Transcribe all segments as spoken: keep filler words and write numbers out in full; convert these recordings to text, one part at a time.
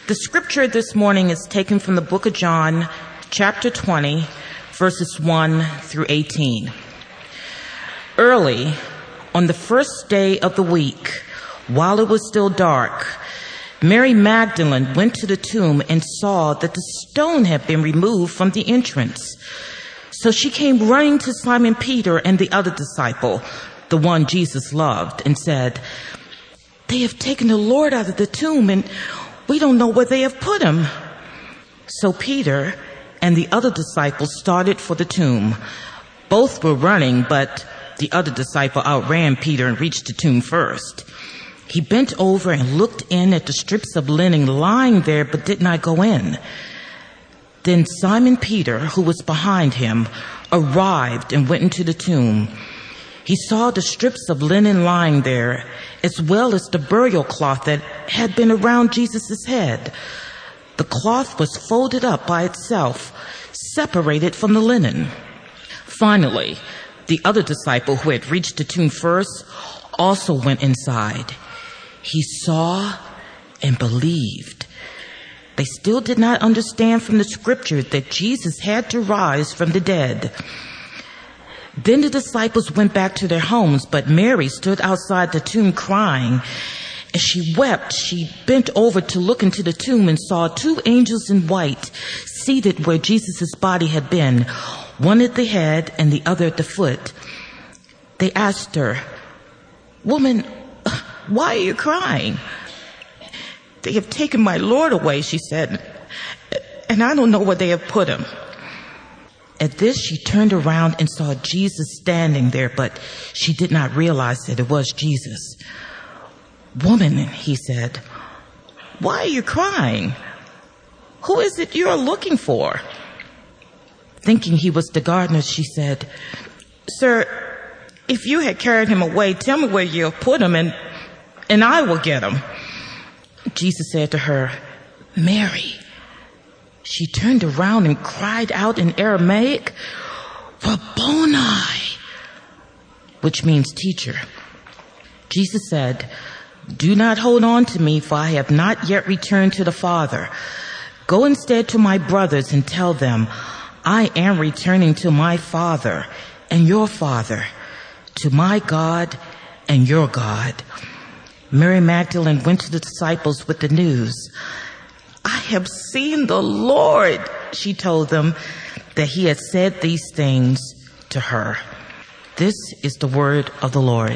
The scripture this morning is taken from the book of John, chapter twenty, verses one through eighteen. Early on the first day of the week, while it was still dark, Mary Magdalene went to the tomb and saw that the stone had been removed from the entrance. So she came running to Simon Peter and the other disciple, the one Jesus loved, and said, "They have taken the Lord out of the tomb, and we don't know where they have put him." So Peter and the other disciple started for the tomb. Both were running, but the other disciple outran Peter and reached the tomb first. He bent over and looked in at the strips of linen lying there, but did not go in. Then Simon Peter, who was behind him, arrived and went into the tomb. He saw the strips of linen lying there, as well as the burial cloth that had been around Jesus' head. The cloth was folded up by itself, separated from the linen. Finally, the other disciple who had reached the tomb first also went inside. He saw and believed. They still did not understand from the scripture that Jesus had to rise from the dead. Then the disciples went back to their homes, but Mary stood outside the tomb crying. As she wept, she bent over to look into the tomb and saw two angels in white seated where Jesus' body had been, one at the head and the other at the foot. They asked her, "Woman, why are you crying?" "They have taken my Lord away," she said, "and I don't know where they have put him." At this, she turned around and saw Jesus standing there, but she did not realize that it was Jesus. "Woman," he said, "why are you crying? Who is it you are looking for?" Thinking he was the gardener, she said, "Sir, if you had carried him away, tell me where you have put him, and, and I will get him." Jesus said to her, "Mary." She turned around and cried out in Aramaic, "Rabboni," which means teacher. Jesus said, "Do not hold on to me, for I have not yet returned to the Father. Go instead to my brothers and tell them, I am returning to my Father and your Father, to my God and your God." Mary Magdalene went to the disciples with the news. "I have seen the Lord," she told them, that he had said these things to her. This is the word of the Lord.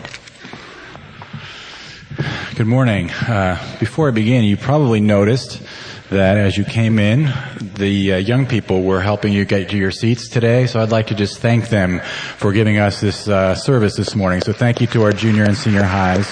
Good morning. Uh, before I begin, you probably noticed that as you came in, the uh, young people were helping you get to your seats today, so I'd like to just thank them for giving us this uh, service this morning. So thank you to our junior and senior highs.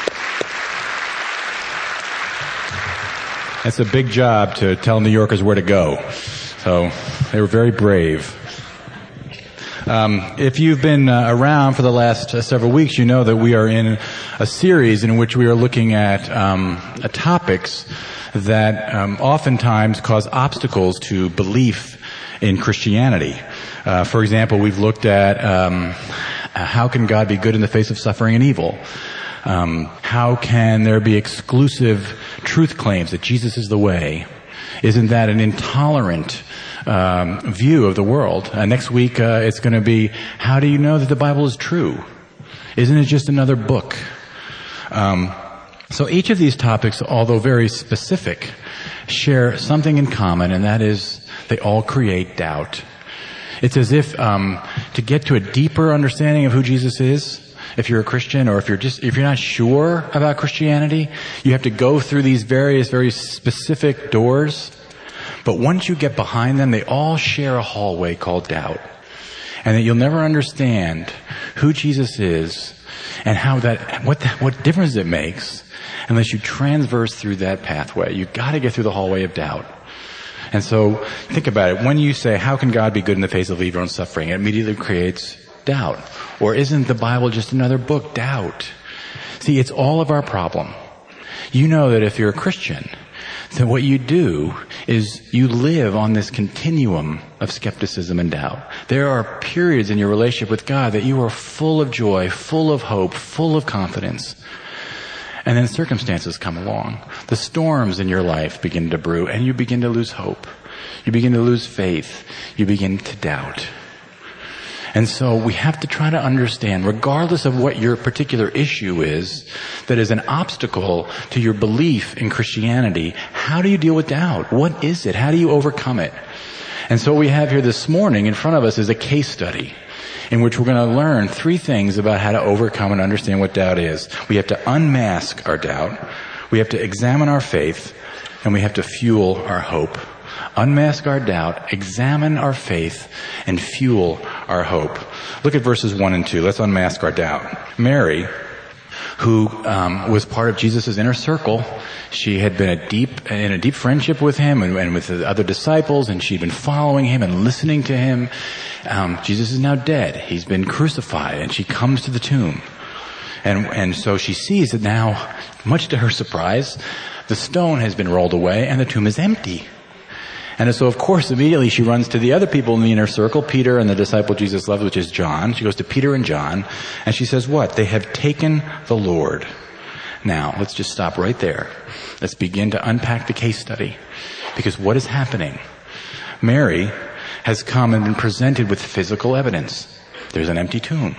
It's a big job to tell New Yorkers where to go. So they were very brave. Um, if you've been uh, around for the last uh, several weeks, you know that we are in a series in which we are looking at um, uh, topics that um, oftentimes cause obstacles to belief in Christianity. Uh, for example, we've looked at um, how can God be good in the face of suffering and evil? Um, how can there be exclusive truth claims that Jesus is the way? Isn't that an intolerant um, view of the world? Uh, next week, uh, it's going to be, how do you know that the Bible is true? Isn't it just another book? Um, so each of these topics, although very specific, share something in common, and that is they all create doubt. It's as if um, to get to a deeper understanding of who Jesus is, if you're a Christian, or if you're just, if you're not sure about Christianity, you have to go through these various, very specific doors. But once you get behind them, they all share a hallway called doubt. And that you'll never understand who Jesus is and how that, what, the, what difference it makes unless you transverse through that pathway. You've got to get through the hallway of doubt. And so, think about it. When you say, how can God be good in the face of evil and suffering? It immediately creates doubt. Or isn't the Bible just another book? Doubt. See, it's all of our problem. You know that if you're a Christian, then what you do is you live on this continuum of skepticism and doubt. There are periods in your relationship with God that you are full of joy, full of hope, full of confidence. And then circumstances come along. The storms in your life begin to brew, and you begin to lose hope. You begin to lose faith. You begin to doubt. And so we have to try to understand, regardless of what your particular issue is, that is an obstacle to your belief in Christianity, how do you deal with doubt? What is it? How do you overcome it? And so what we have here this morning in front of us is a case study in which we're going to learn three things about how to overcome and understand what doubt is. We have to unmask our doubt, we have to examine our faith, and we have to fuel our hope. Unmask our doubt, examine our faith, and fuel our hope. Look at verses one and two. Let's unmask our doubt. Mary, who um, was part of Jesus' inner circle, she had been a deep in a deep friendship with him and, and with the other disciples, and she'd been following him and listening to him. Um, Jesus is now dead. He's been crucified, and she comes to the tomb. And, and so she sees that now, much to her surprise, the stone has been rolled away and the tomb is empty. And so, of course, immediately she runs to the other people in the inner circle, Peter and the disciple Jesus loved, which is John. She goes to Peter and John, and she says, what? They have taken the Lord. Now, let's just stop right there. Let's begin to unpack the case study. Because what is happening? Mary has come and been presented with physical evidence. There's an empty tomb.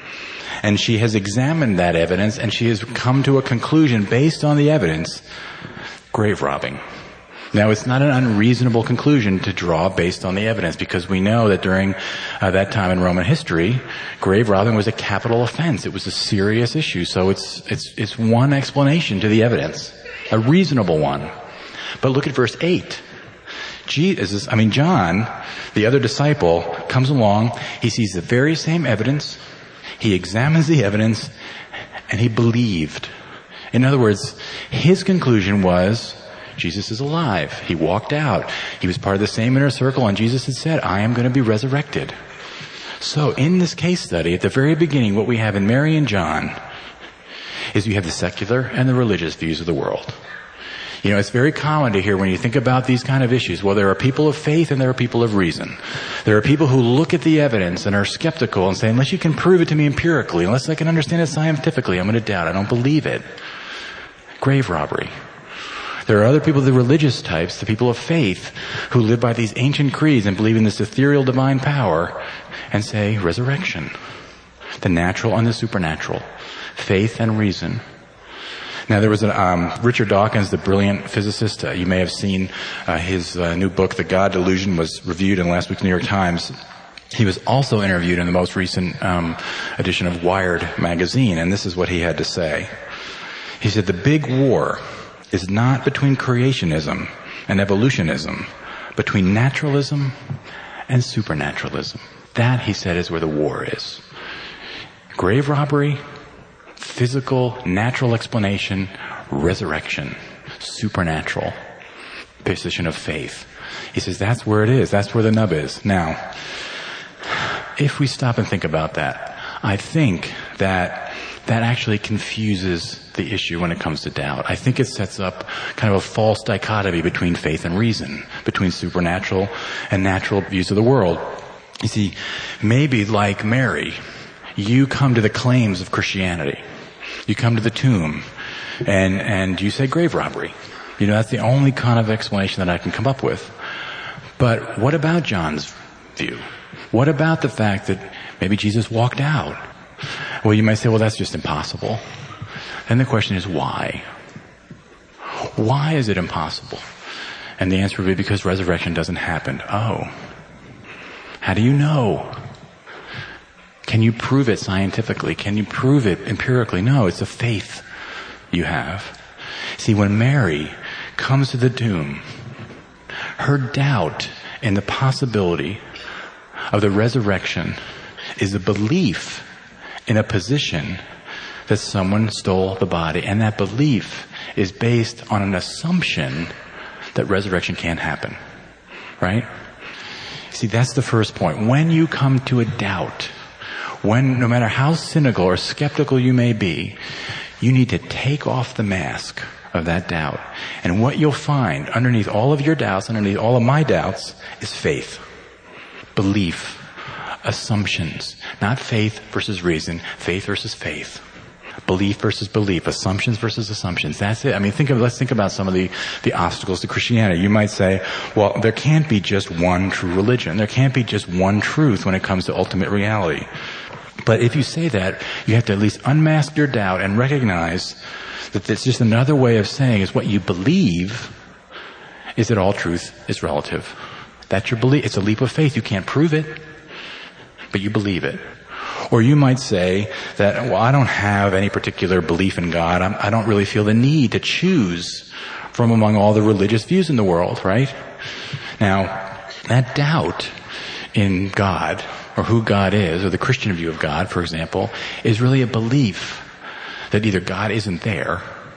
And she has examined that evidence, and she has come to a conclusion based on the evidence: grave robbing. Now, it's not an unreasonable conclusion to draw based on the evidence, because we know that during uh, that time in Roman history, grave robbing was a capital offense. It was a serious issue. So it's it's it's one explanation to the evidence, a reasonable one. But look at verse eight. Jesus, I mean John, the other disciple, comes along. He sees the very same evidence. He examines the evidence, and he believed. In other words, his conclusion was, Jesus is alive. He walked out. He was part of the same inner circle, and Jesus had said, I am going to be resurrected. So in this case study, at the very beginning, what we have in Mary and John is we have the secular and the religious views of the world. You know, it's very common to hear when you think about these kind of issues, well, there are people of faith and there are people of reason. There are people who look at the evidence and are skeptical and say, unless you can prove it to me empirically, unless I can understand it scientifically, I'm going to doubt. I don't believe it. Grave robbery. There are other people, the religious types, the people of faith, who live by these ancient creeds and believe in this ethereal divine power and say resurrection, the natural and the supernatural, faith and reason. Now, there was a, um, Richard Dawkins, the brilliant physicist. Uh, you may have seen uh, his uh, new book, The God Delusion, was reviewed in last week's New York Times. He was also interviewed in the most recent um, edition of Wired magazine, and this is what he had to say. He said, the big war is not between creationism and evolutionism, between naturalism and supernaturalism. That, he said, is where the war is. Grave robbery, physical, natural explanation, resurrection, supernatural, position of faith. He says that's where it is. That's where the nub is. Now, if we stop and think about that, I think that that actually confuses the issue when it comes to doubt. I think it sets up kind of a false dichotomy between faith and reason, between supernatural and natural views of the world. You see, maybe like Mary, you come to the claims of Christianity. You come to the tomb and, and you say grave robbery. You know, that's the only kind of explanation that I can come up with. But what about John's view? What about the fact that maybe Jesus walked out? Well, you might say, well, that's just impossible. Then the question is, why? Why is it impossible? And the answer would be because resurrection doesn't happen. Oh. How do you know? Can you prove it scientifically? Can you prove it empirically? No, it's a faith you have. See, when Mary comes to the tomb, her doubt in the possibility of the resurrection is a belief in a position that someone stole the body. And that belief is based on an assumption that resurrection can't happen. Right? See, that's the first point. When you come to a doubt, when, no matter how cynical or skeptical you may be, you need to take off the mask of that doubt. And what you'll find underneath all of your doubts, underneath all of my doubts, is faith, belief, assumptions. Not faith versus reason, faith versus faith. Belief versus belief, assumptions versus assumptions. That's it. I mean, think of, let's think about some of the, the obstacles to Christianity. You might say, well, there can't be just one true religion. There can't be just one truth when it comes to ultimate reality. But if you say that, you have to at least unmask your doubt and recognize that it's just another way of saying is what you believe is that all truth is relative. That's your belief. It's a leap of faith. You can't prove it, but you believe it. Or you might say that, well, I don't have any particular belief in God. I'm, I don't really feel the need to choose from among all the religious views in the world, right? Now, that doubt in God, or who God is, or the Christian view of God, for example, is really a belief that either God isn't there,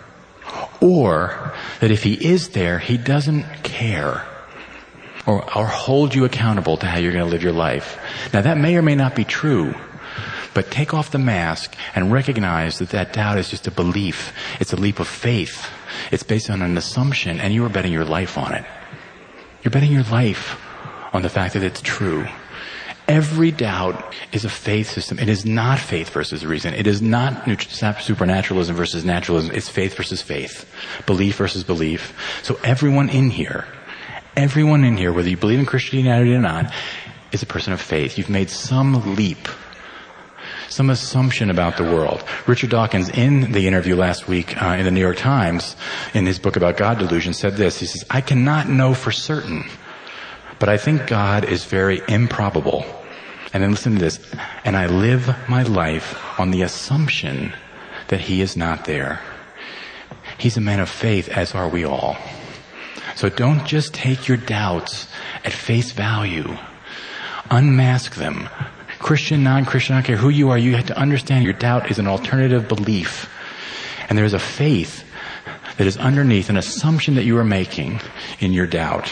or that if He is there, He doesn't care, or, or hold you accountable to how you're going to live your life. Now, that may or may not be true, but take off the mask and recognize that that doubt is just a belief. It's a leap of faith. It's based on an assumption, and you are betting your life on it. You're betting your life on the fact that it's true. Every doubt is a faith system. It is not faith versus reason. It is not supernaturalism versus naturalism. It's faith versus faith. Belief versus belief. So everyone in here, everyone in here, whether you believe in Christianity or not, is a person of faith. You've made some leap, some assumption about the world. Richard Dawkins, in the interview last week uh, in the New York Times, in his book about God delusion, said this. He says, I cannot know for certain, but I think God is very improbable. And then listen to this. And I live my life on the assumption that He is not there. He's a man of faith, as are we all. So don't just take your doubts at face value. Unmask them. Christian, non-Christian, I don't care who you are, you have to understand your doubt is an alternative belief. And there is a faith that is underneath an assumption that you are making in your doubt.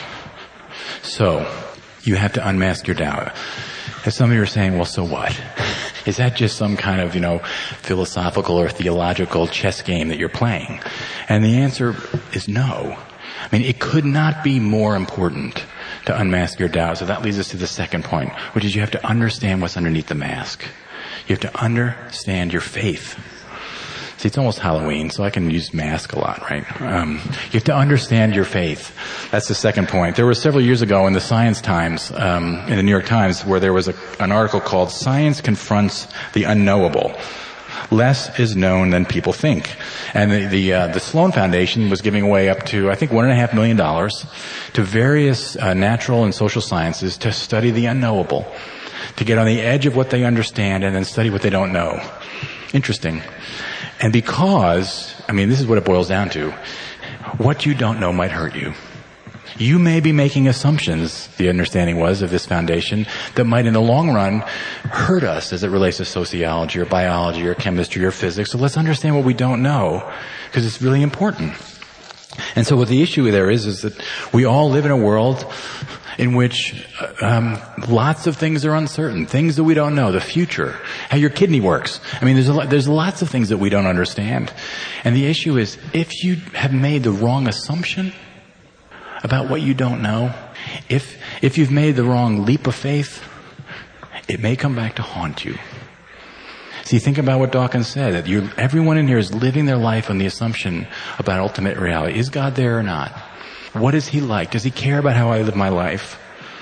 So, you have to unmask your doubt. As some of you are saying, well, so what? Is that just some kind of, you know, philosophical or theological chess game that you're playing? And the answer is no. I mean, it could not be more important to unmask your doubt. So that leads us to the second point, which is you have to understand what's underneath the mask. You have to understand your faith. See, it's almost Halloween, so I can use mask a lot, right? Um, you have to understand your faith. That's the second point. There was several years ago in the Science Times, um, in the New York Times, where there was a, an article called "Science Confronts the Unknowable. Less is known than people think." And the the, uh, the Sloan Foundation was giving away up to, I think, one and a half million dollars to various uh, natural and social sciences to study the unknowable, to get on the edge of what they understand and then study what they don't know. Interesting. And because, I mean, this is what it boils down to. What you don't know might hurt you. You may be making assumptions, the understanding was, of this foundation that might in the long run hurt us as it relates to sociology or biology or chemistry or physics. So let's understand what we don't know, because it's really important. And so what the issue there is, is that we all live in a world in which um, lots of things are uncertain, things that we don't know, the future, how your kidney works. I mean, there's a lot, there's lots of things that we don't understand. And the issue is, if you have made the wrong assumption about what you don't know, if if you've made the wrong leap of faith, it may come back to haunt you. See, think about what Dawkins said, that you, everyone in here is living their life on the assumption about ultimate reality. Is God there or not? What is He like? Does He care about how I live my life?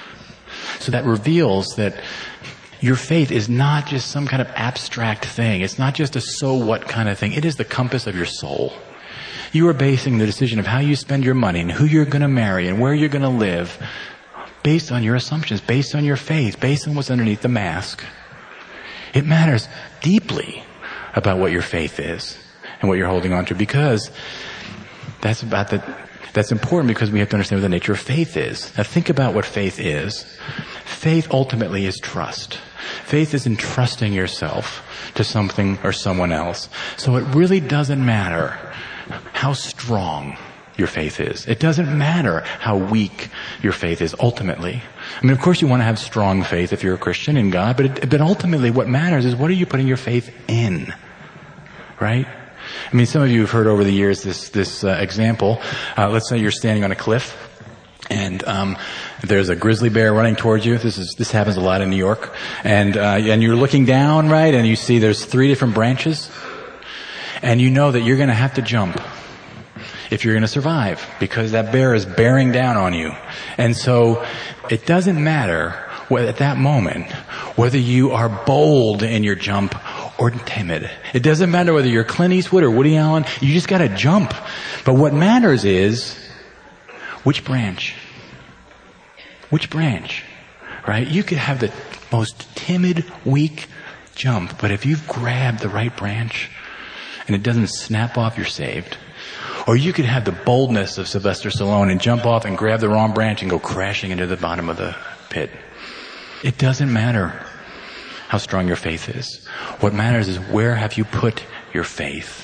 So that reveals that your faith is not just some kind of abstract thing. It's not just a so what kind of thing. It is the compass of your soul. You are basing the decision of how you spend your money and who you're going to marry and where you're going to live based on your assumptions, based on your faith, based on what's underneath the mask. It matters deeply about what your faith is and what you're holding on to, because that's about the, that's important because we have to understand what the nature of faith is. Now think about what faith is. Faith ultimately is trust. Faith is entrusting yourself to something or someone else. So it really doesn't matter how strong your faith is. It doesn't matter how weak your faith is ultimately. I mean, of course you want to have strong faith if you're a Christian in God, but it, but ultimately what matters is, what are you putting your faith in? Right? I mean, some of you have heard over the years this this uh, example. Uh, let's say you're standing on a cliff, and um, there's a grizzly bear running towards you. This is this happens a lot in New York, and uh, and you're looking down, right, and you see there's three different branches. And you know that you're going to have to jump if you're going to survive, because that bear is bearing down on you. And so it doesn't matter whether, at that moment, whether you are bold in your jump or timid. It doesn't matter whether you're Clint Eastwood or Woody Allen. You just got to jump. But what matters is which branch. Which branch, right? You could have the most timid, weak jump, but if you've grabbed the right branch and it doesn't snap off, you're saved. Or you could have the boldness of Sylvester Stallone and jump off and grab the wrong branch and go crashing into the bottom of the pit. It doesn't matter how strong your faith is. What matters is, where have you put your faith?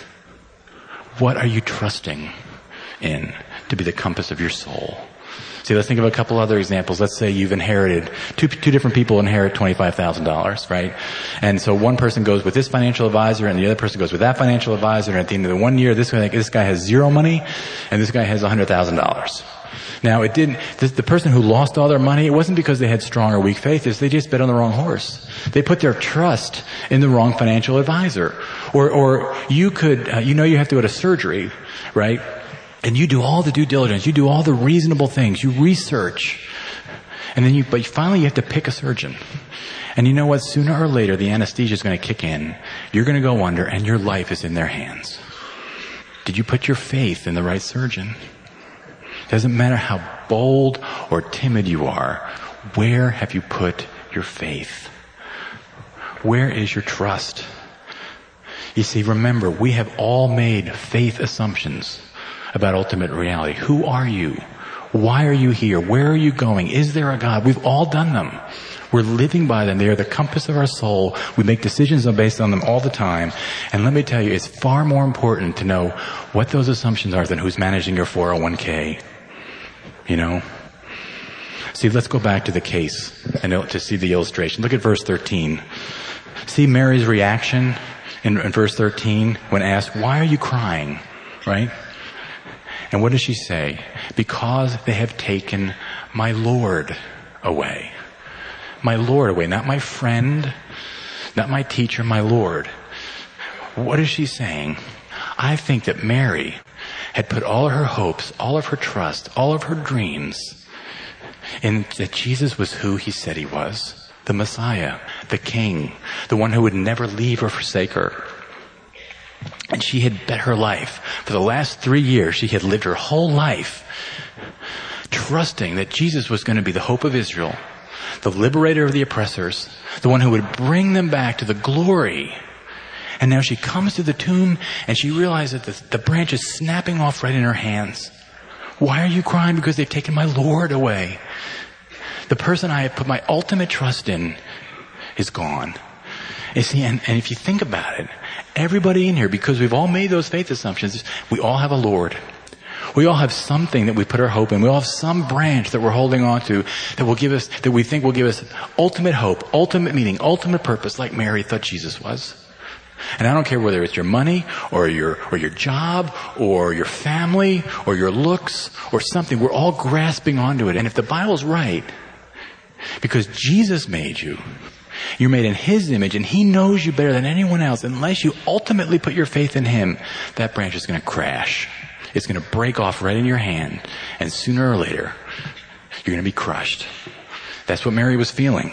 What are you trusting in to be the compass of your soul? See, let's think of a couple other examples. Let's say you've inherited, two, two different people inherit twenty-five thousand dollars, right? And so one person goes with this financial advisor and the other person goes with that financial advisor, and at the end of the one year, this guy, this guy has zero money and this guy has one hundred thousand dollars. Now, it didn't, the, the person who lost all their money, it wasn't because they had strong or weak faith, it's they just bet on the wrong horse. They put their trust in the wrong financial advisor. Or, or you could, uh, you know you have to go to surgery, right? And you do all the due diligence, you do all the reasonable things, you research, and then you, but finally you have to pick a surgeon. And you know what? Sooner or later, the anesthesia is going to kick in, you're going to go under, and your life is in their hands. Did you put your faith in the right surgeon? Doesn't matter how bold or timid you are, where have you put your faith? Where is your trust? You see, remember, we have all made faith assumptions about ultimate reality. Who are you? Why are you here? Where are you going? Is there a God? We've all done them. We're living by them. They are the compass of our soul. We make decisions based on them all the time. And let me tell you, it's far more important to know what those assumptions are than who's managing your four oh one k. You know? See, let's go back to the case and to see the illustration. Look at verse thirteen. See Mary's reaction in, in verse thirteen when asked, why are you crying? Right? And what does she say? Because they have taken my Lord away. My Lord away, not my friend, not my teacher, my Lord. What is she saying? I think that Mary had put all of her hopes, all of her trust, all of her dreams in that Jesus was who he said he was. The Messiah, the King, the one who would never leave or forsake her. And she had bet her life. For the last three years, she had lived her whole life trusting that Jesus was going to be the hope of Israel, the liberator of the oppressors, the one who would bring them back to the glory. And now she comes to the tomb and she realizes that the, the branch is snapping off right in her hands. Why are you crying? Because they've taken my Lord away. The person I have put my ultimate trust in is gone. You see, and, and if you think about it, everybody in here, because we've all made those faith assumptions, we all have a Lord. We all have something that we put our hope in. We all have some branch that we're holding on to that will give us, that we think will give us ultimate hope, ultimate meaning, ultimate purpose, like Mary thought Jesus was. And I don't care whether it's your money or your, or your job or your family or your looks or something. We're all grasping onto it. And if the Bible's right, because Jesus made you, you're made in his image and he knows you better than anyone else. Unless you ultimately put your faith in him, that branch is going to crash. It's going to break off right in your hand. And sooner or later, you're going to be crushed. That's what Mary was feeling.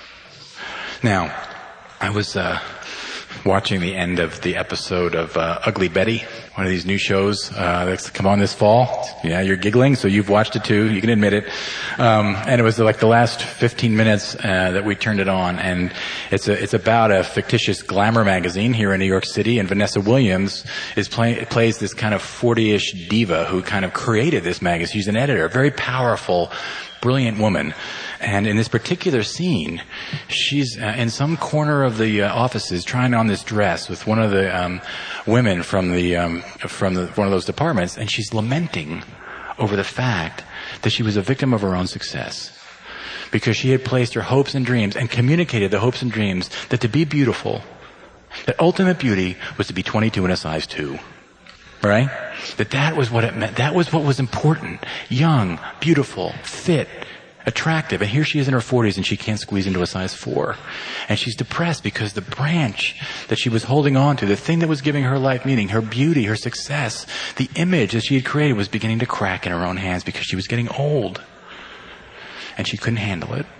Now, I was, uh, watching the end of the episode of uh, Ugly Betty, one of these new shows uh, that's come on this fall. Yeah, you're giggling, so you've watched it too. You can admit it. Um, and it was like the last fifteen minutes uh, that we turned it on, and it's a, it's about a fictitious glamour magazine here in New York City, and Vanessa Williams is play, plays this kind of forty-ish diva who kind of created this magazine. She's an editor, a very powerful, brilliant woman. And in this particular scene, she's uh, in some corner of the uh, offices trying on this dress with one of the um, women from the um, from the, one of those departments, and she's lamenting over the fact that she was a victim of her own success, because she had placed her hopes and dreams and communicated the hopes and dreams that to be beautiful, that ultimate beauty was to be twenty-two and a size two. Right? That that was what it meant. That was what was important. Young, beautiful, fit, attractive. And here she is in her forties and she can't squeeze into a size four. And she's depressed because the branch that she was holding on to, the thing that was giving her life meaning, her beauty, her success, the image that she had created was beginning to crack in her own hands because she was getting old. And she couldn't handle it.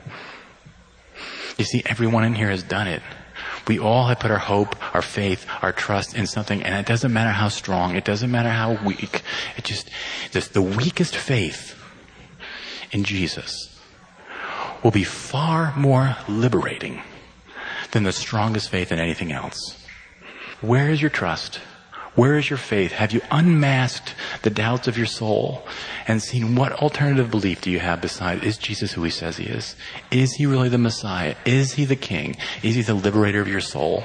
You see, everyone in here has done it. We all have put our hope, our faith, our trust in something, and it doesn't matter how strong, it doesn't matter how weak. It just, just the weakest faith in Jesus will be far more liberating than the strongest faith in anything else. Where is your trust? Where is your faith? Have you unmasked the doubts of your soul and seen what alternative belief do you have besides, is Jesus who he says he is? Is he really the Messiah? Is he the King? Is he the liberator of your soul?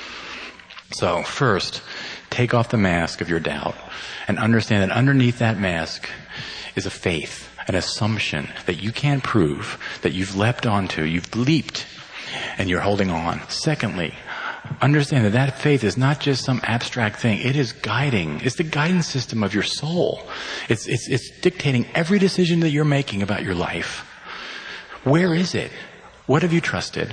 So first, take off the mask of your doubt and understand that underneath that mask is a faith, an assumption that you can't prove, that you've leapt onto, you've leaped, and you're holding on. Secondly, understand that that faith is not just some abstract thing. It is guiding. It's the guidance system of your soul. It's, it's, it's dictating every decision that you're making about your life. Where is it? What have you trusted?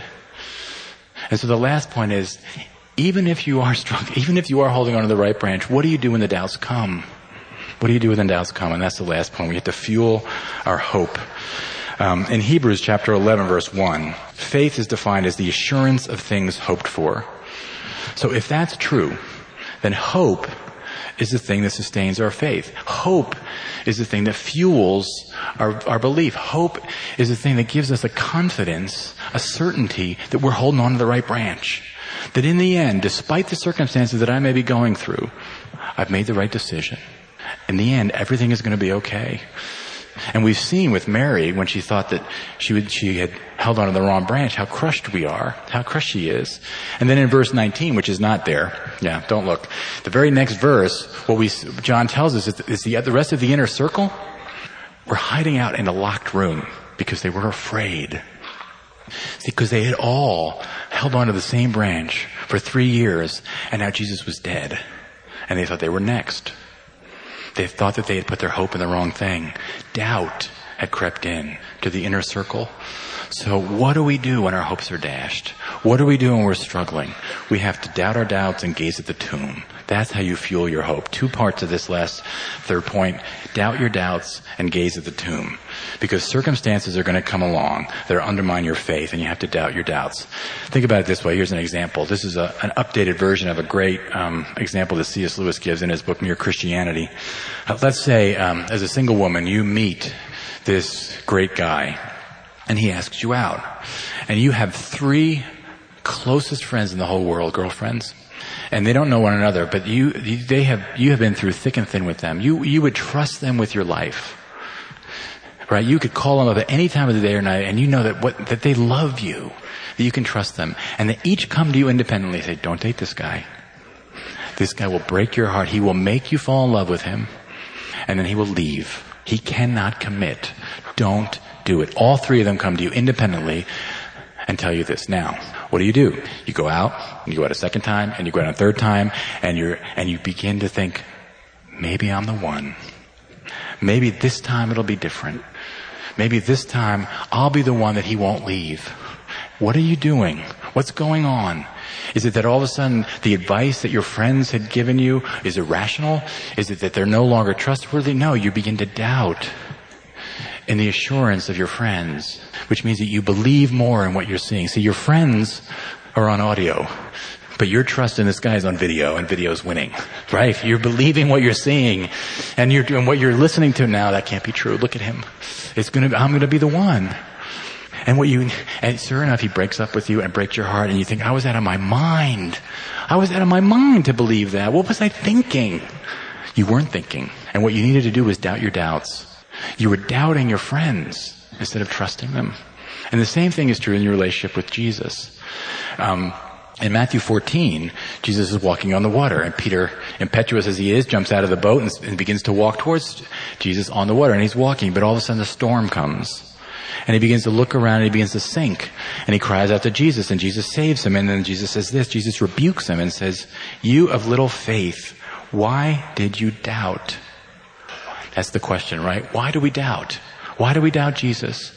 And so the last point is, even if you are strong, even if you are holding on to the right branch, what do you do when the doubts come? What do you do when the doubts come? And that's the last point. We have to fuel our hope. Um, in Hebrews chapter eleven, verse one, faith is defined as the assurance of things hoped for. So if that's true, then hope is the thing that sustains our faith. Hope is the thing that fuels our, our belief. Hope is the thing that gives us a confidence, a certainty that we're holding on to the right branch. That in the end, despite the circumstances that I may be going through, I've made the right decision. In the end, everything is going to be okay. And we've seen with Mary, when she thought that she would, she had held on to the wrong branch, how crushed we are, how crushed she is. And then in verse nineteen, which is not there, yeah, don't look. The very next verse, what we, John tells us is, is the, the rest of the inner circle were hiding out in a locked room because they were afraid. See, because they had all held on to the same branch for three years, and now Jesus was dead. And they thought they were next. They thought that they had put their hope in the wrong thing. Doubt had crept in to the inner circle. So what do we do when our hopes are dashed? What do we do when we're struggling? We have to doubt our doubts and gaze at the tomb. That's how you fuel your hope. Two parts of this last third point. Doubt your doubts and gaze at the tomb. Because circumstances are going to come along that undermine your faith, and you have to doubt your doubts. Think about it this way. Here's an example. This is a, an updated version of a great um, example that C S Lewis gives in his book, Mere Christianity. Uh, let's say, um, as a single woman, you meet this great guy, and he asks you out. And you have three closest friends in the whole world, girlfriends. And they don't know one another, but you, they have, you have been through thick and thin with them. You, you would trust them with your life. Right? You could call them up at any time of the day or night, and you know that what, that they love you, that you can trust them. And they each come to you independently and say, don't date this guy. This guy will break your heart. He will make you fall in love with him, and then he will leave. He cannot commit. Don't do it. All three of them come to you independently and tell you this. Now, what do you do? You go out, and you go out a second time, and you go out a third time, and you're, and you begin to think, maybe I'm the one. Maybe this time it'll be different. Maybe this time I'll be the one that he won't leave. What are you doing? What's going on? Is it that all of a sudden the advice that your friends had given you is irrational? Is it that they're no longer trustworthy? No, you begin to doubt in the assurance of your friends, which means that you believe more in what you're seeing. See, your friends are on audio, but your trust in this guy is on video, and video's winning, right? You're believing what you're seeing, and you're doing what you're listening to now. That can't be true. Look at him. It's gonna, I'm gonna be the one. And what you, and sure enough, he breaks up with you and breaks your heart, and you think, I was out of my mind. I was out of my mind to believe that. What was I thinking? You weren't thinking. And what you needed to do was doubt your doubts. You were doubting your friends instead of trusting them. And the same thing is true in your relationship with Jesus. Um, in Matthew fourteen, Jesus is walking on the water, and Peter, impetuous as he is, jumps out of the boat and, and begins to walk towards Jesus on the water. And he's walking, but all of a sudden a storm comes. And he begins to look around, and he begins to sink. And he cries out to Jesus, and Jesus saves him. And then Jesus says this, Jesus rebukes him and says, you of little faith, why did you doubt? That's the question, right? Why do we doubt? Why do we doubt Jesus?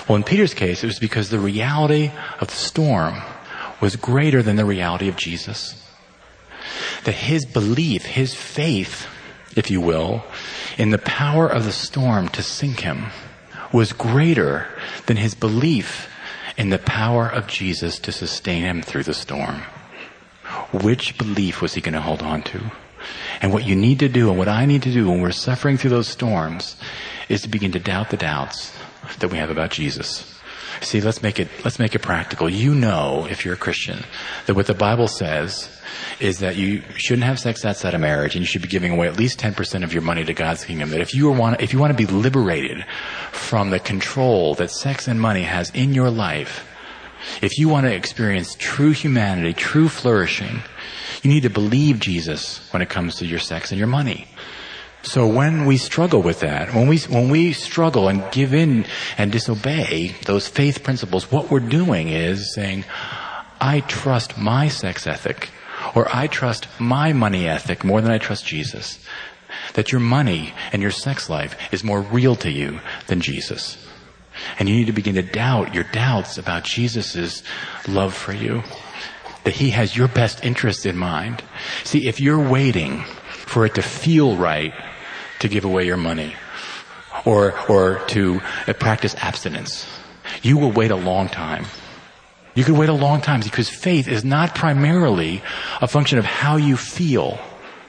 Well, in Peter's case, it was because the reality of the storm was greater than the reality of Jesus. That his belief, his faith, if you will, in the power of the storm to sink him was greater than his belief in the power of Jesus to sustain him through the storm. Which belief was he going to hold on to? And what you need to do, and what I need to do when we're suffering through those storms, is to begin to doubt the doubts that we have about Jesus. See, let's make it, let's make it practical. You know, if you're a Christian, that what the Bible says is that you shouldn't have sex outside of marriage, and you should be giving away at least ten percent of your money to God's kingdom. That if you want, if you want to be liberated from the control that sex and money has in your life, if you want to experience true humanity, true flourishing, you need to believe Jesus when it comes to your sex and your money. So when we struggle with that, when we, when we struggle and give in and disobey those faith principles, what we're doing is saying, I trust my sex ethic, or I trust my money ethic more than I trust Jesus. That your money and your sex life is more real to you than Jesus. And you need to begin to doubt your doubts about Jesus' love for you. That he has your best interests in mind. See, if you're waiting for it to feel right to give away your money, or or to uh, practice abstinence, you will wait a long time. You could wait a long time, because faith is not primarily a function of how you feel.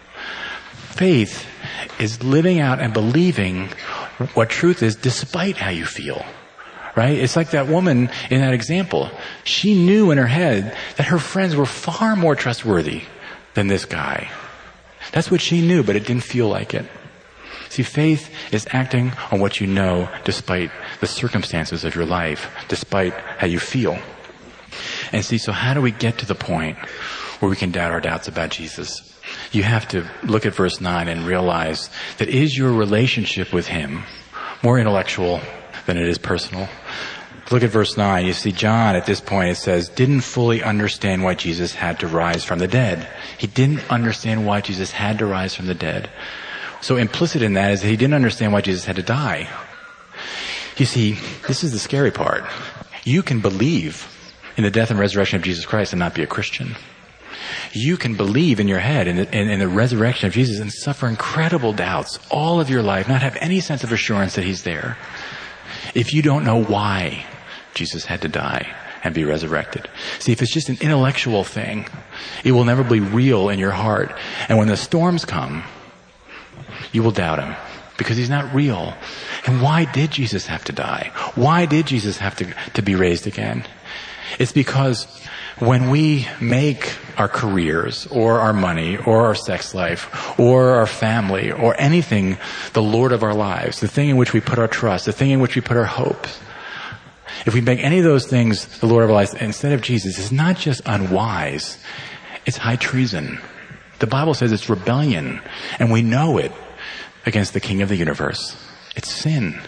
Faith is living out and believing what truth is despite how you feel. Right? It's like that woman in that example. She knew in her head that her friends were far more trustworthy than this guy. That's what she knew, but it didn't feel like it. See, faith is acting on what you know despite the circumstances of your life, despite how you feel. And see, so how do we get to the point where we can doubt our doubts about Jesus? You have to look at verse nine and realize that is your relationship with him more intellectual than it is personal? Look at verse nine. You see, John, at this point, it says, didn't fully understand why Jesus had to rise from the dead. He didn't understand why Jesus had to rise from the dead. So implicit in that is that he didn't understand why Jesus had to die. You see, this is the scary part. You can believe in the death and resurrection of Jesus Christ and not be a Christian. You can believe in your head in the, in, in the resurrection of Jesus and suffer incredible doubts all of your life, not have any sense of assurance that he's there, if you don't know why Jesus had to die and be resurrected. See, if it's just an intellectual thing, it will never be real in your heart. And when the storms come, you will doubt him because he's not real. And why did Jesus have to die? Why did Jesus have to, to be raised again? It's because when we make our careers or our money or our sex life or our family or anything the Lord of our lives, the thing in which we put our trust, the thing in which we put our hopes, if we make any of those things the Lord of our lives instead of Jesus, it's not just unwise, it's high treason. The Bible says it's rebellion, and we know it, against the King of the universe. It's sin.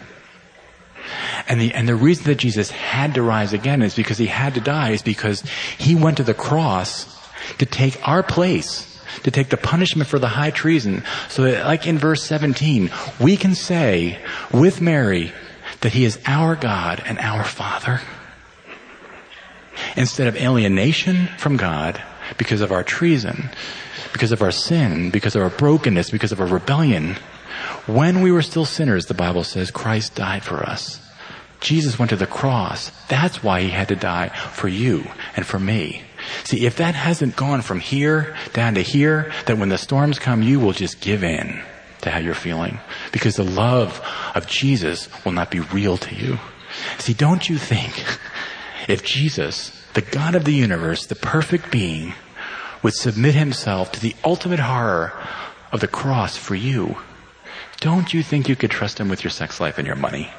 And the, and the reason that Jesus had to rise again is because he had to die, is because he went to the cross to take our place, to take the punishment for the high treason, so that, like in verse seventeen, we can say with Mary that he is our God and our Father. Instead of alienation from God because of our treason, because of our sin, because of our brokenness, because of our rebellion, when we were still sinners, the Bible says, Christ died for us. Jesus went to the cross. That's why he had to die for you and for me. See, if that hasn't gone from here down to here, that when the storms come, you will just give in to how you're feeling, because the love of Jesus will not be real to you. See, don't you think if Jesus, the God of the universe, the perfect being, would submit himself to the ultimate horror of the cross for you, don't you think you could trust him with your sex life and your money?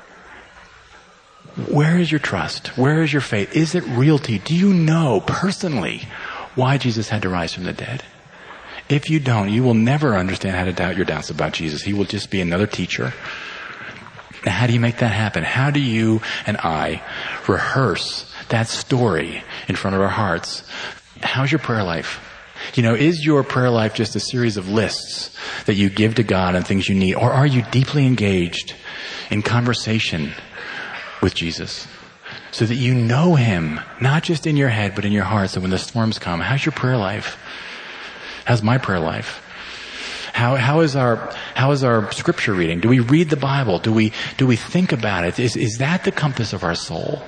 Where is your trust? Where is your faith? Is it real to you? Do you know personally why Jesus had to rise from the dead? If you don't, you will never understand how to doubt your doubts about Jesus. He will just be another teacher. Now, how do you make that happen? How do you and I rehearse that story in front of our hearts? How's your prayer life? You know, is your prayer life just a series of lists that you give to God and things you need? Or are you deeply engaged in conversation with Jesus so that you know him, not just in your head, but in your heart. So when the storms come, how's your prayer life? How's my prayer life? How, how is our, how is our scripture reading? Do we read the Bible? Do we, do we think about it? Is, is that the compass of our soul?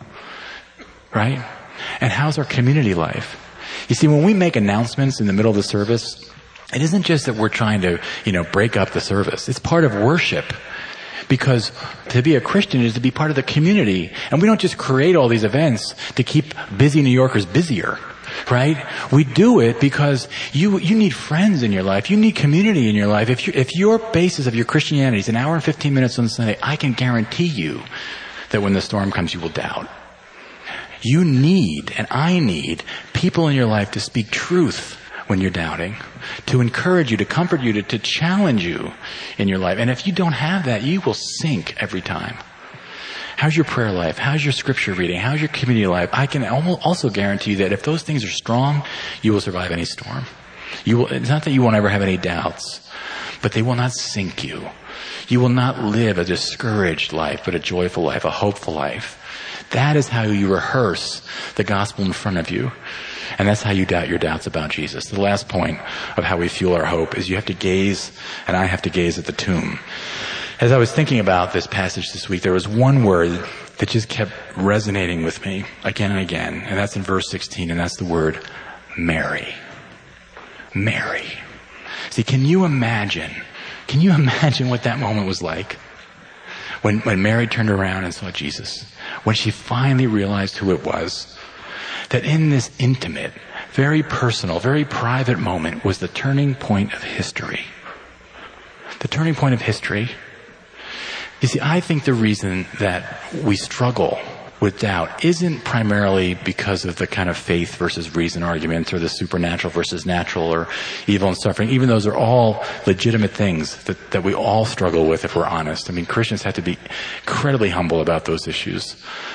Right? And how's our community life? You see, when we make announcements in the middle of the service, it isn't just that we're trying to, you know, break up the service. It's part of worship. Because to be a Christian is to be part of the community. And we don't just create all these events to keep busy New Yorkers busier. Right? We do it because you, you need friends in your life. You need community in your life. If you, if your basis of your Christianity is an hour and fifteen minutes on Sunday, I can guarantee you that when the storm comes, you will doubt. You need, and I need, people in your life to speak truth when you're doubting, to encourage you, to comfort you, to, to challenge you in your life. And if you don't have that, you will sink every time. How's your prayer life? How's your scripture reading? How's your community life? I can also guarantee you that if those things are strong, you will survive any storm. You will, it's not that you won't ever have any doubts, but they will not sink you. You will not live a discouraged life, but a joyful life, a hopeful life. That is how you rehearse the gospel in front of you. And that's how you doubt your doubts about Jesus. The last point of how we fuel our hope is you have to gaze, and I have to gaze at the tomb. As I was thinking about this passage this week, there was one word that just kept resonating with me again and again, and that's in verse sixteen, and that's the word Mary. Mary. See, can you imagine, can you imagine what that moment was like? When, when Mary turned around and saw Jesus, when she finally realized who it was, that in this intimate, very personal, very private moment was the turning point of history. The turning point of history. You see, I think the reason that we struggle with doubt isn't primarily because of the kind of faith versus reason arguments or the supernatural versus natural or evil and suffering. Even those are all legitimate things that, that we all struggle with if we're honest. I mean, Christians have to be incredibly humble about those issues.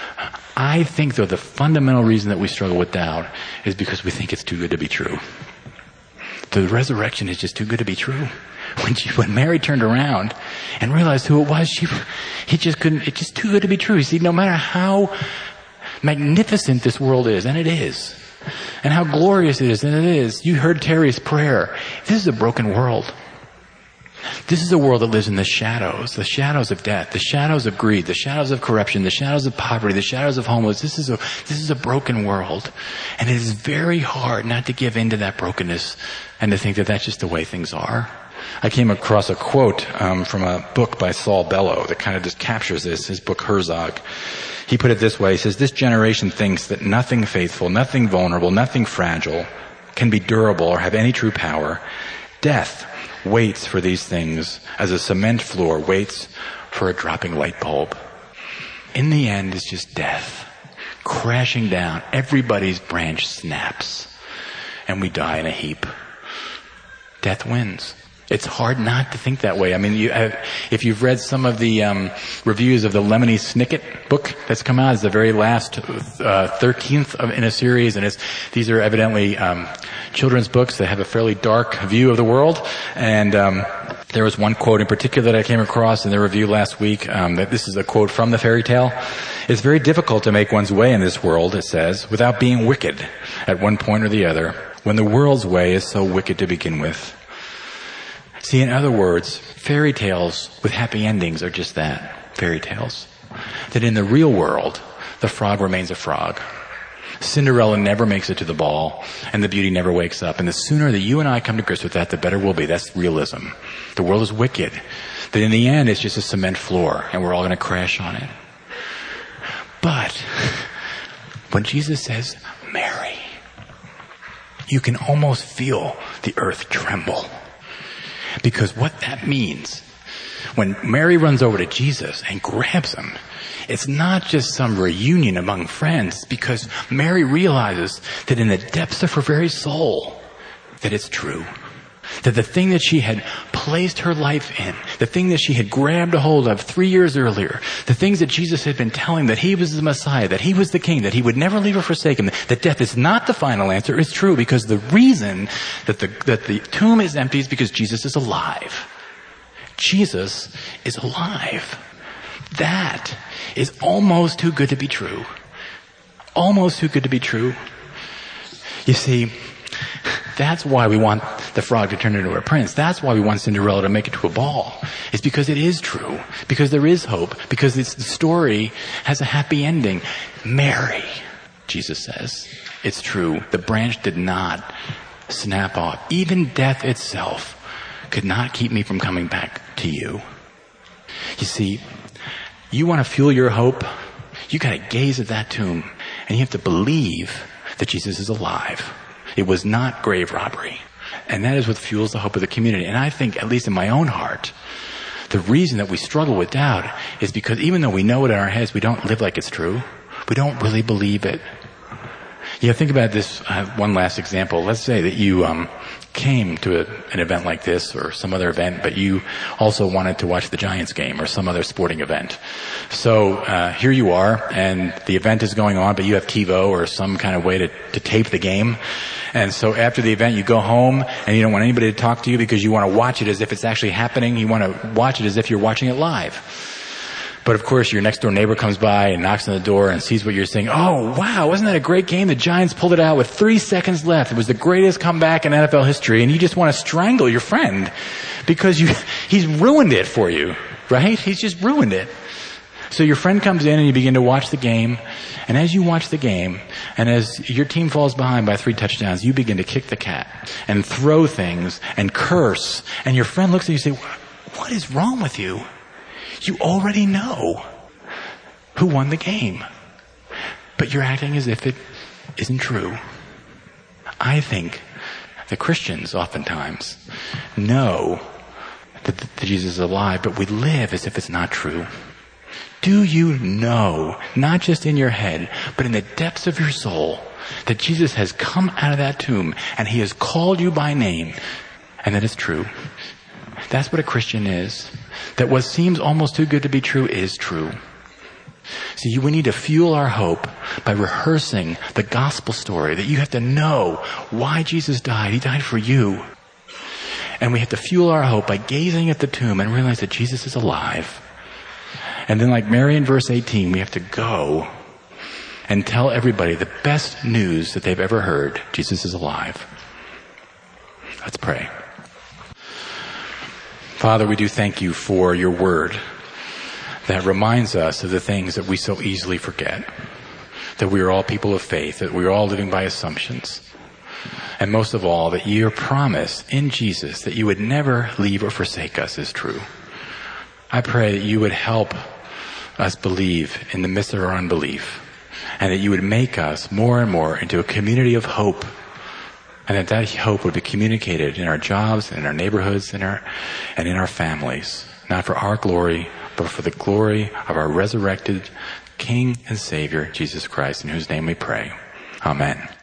I think, though, the fundamental reason that we struggle with doubt is because we think it's too good to be true. The resurrection is just too good to be true. When she, when Mary turned around and realized who it was, she, he just couldn't, it's just too good to be true. You see, no matter how magnificent this world is, and it is, and how glorious it is, and it is, you heard Terry's prayer. This is a broken world. This is a world that lives in the shadows, the shadows of death, the shadows of greed, the shadows of corruption, the shadows of poverty, the shadows of homelessness. This is a, this is a broken world. And it is very hard not to give in to that brokenness and to think that that's just the way things are. I came across a quote um, from a book by Saul Bellow that kind of just captures this, his book Herzog. He put it this way. He says, this generation thinks that nothing faithful, nothing vulnerable, nothing fragile can be durable or have any true power. Death waits for these things as a cement floor waits for a dropping light bulb. In the end, it's just death crashing down. Everybody's branch snaps and we die in a heap. Death wins. It's hard not to think that way. I mean, you, uh, if you've read some of the um, reviews of the Lemony Snicket book that's come out, it's the very last uh, thirteenth of, in a series, and it's these are evidently um, children's books that have a fairly dark view of the world. And um, there was one quote in particular that I came across in the review last week. Um, that this is a quote from the fairy tale. It's very difficult to make one's way in this world, it says, without being wicked at one point or the other, when the world's way is so wicked to begin with. See, in other words, fairy tales with happy endings are just that, fairy tales. That in the real world, the frog remains a frog. Cinderella never makes it to the ball, and the beauty never wakes up. And the sooner that you and I come to grips with that, the better we'll be. That's realism. The world is wicked. That in the end, it's just a cement floor, and we're all going to crash on it. But when Jesus says, Mary, you can almost feel the earth tremble. Because what that means, when Mary runs over to Jesus and grabs him, it's not just some reunion among friends, because Mary realizes that in the depths of her very soul, that it's true. That the thing that she had placed her life in, the thing that she had grabbed a hold of three years earlier, the things that Jesus had been telling, that he was the Messiah, that he was the King, that he would never leave or forsake him, that death is not the final answer, is true, because the reason that the, that the tomb is empty is because Jesus is alive. Jesus is alive. That is almost too good to be true. Almost too good to be true. You see, that's why we want the frog to turn into a prince. That's why we want Cinderella to make it to a ball. It's because it is true. Because there is hope. Because this, the story has a happy ending. Mary, Jesus says, it's true. The branch did not snap off. Even death itself could not keep me from coming back to you. You see, you want to fuel your hope? You got to gaze at that tomb and you have to believe that Jesus is alive. It was not grave robbery. And that is what fuels the hope of the community. And I think, at least in my own heart, the reason that we struggle with doubt is because even though we know it in our heads, we don't live like it's true. We don't really believe it. You know, think about this, uh, one last example. Let's say that you um, came to a, an event like this or some other event, but you also wanted to watch the Giants game or some other sporting event. So uh, here you are, and the event is going on, but you have TiVo or some kind of way to, to tape the game. And so after the event, you go home, and you don't want anybody to talk to you because you want to watch it as if it's actually happening. You want to watch it as if you're watching it live. But of course, your next door neighbor comes by and knocks on the door and sees what you're saying. Oh, wow, wasn't that a great game? The Giants pulled it out with three seconds left. It was the greatest comeback in N F L history. And you just want to strangle your friend because you, he's ruined it for you, right? He's just ruined it. So your friend comes in and you begin to watch the game. And as you watch the game, and as your team falls behind by three touchdowns, you begin to kick the cat and throw things and curse. And your friend looks at you and says, what is wrong with you? You already know who won the game. But you're acting as if it isn't true. I think the Christians oftentimes know that, that Jesus is alive, but we live as if it's not true. Do you know, not just in your head, but in the depths of your soul, that Jesus has come out of that tomb and he has called you by name, and that it's true? That's what a Christian is. That what seems almost too good to be true is true. See, we need to fuel our hope by rehearsing the gospel story, that you have to know why Jesus died. He died for you. And we have to fuel our hope by gazing at the tomb and realize that Jesus is alive. And then, like Mary in verse eighteen, we have to go and tell everybody the best news that they've ever heard. Jesus is alive. Let's pray. Father, we do thank you for your word that reminds us of the things that we so easily forget. That we are all people of faith, that we are all living by assumptions. And most of all, that your promise in Jesus that you would never leave or forsake us is true. I pray that you would help us believe in the midst of our unbelief, and that you would make us more and more into a community of hope. And that that hope would be communicated in our jobs, in our neighborhoods, in our, and in our families. Not for our glory, but for the glory of our resurrected King and Savior, Jesus Christ, in whose name we pray. Amen.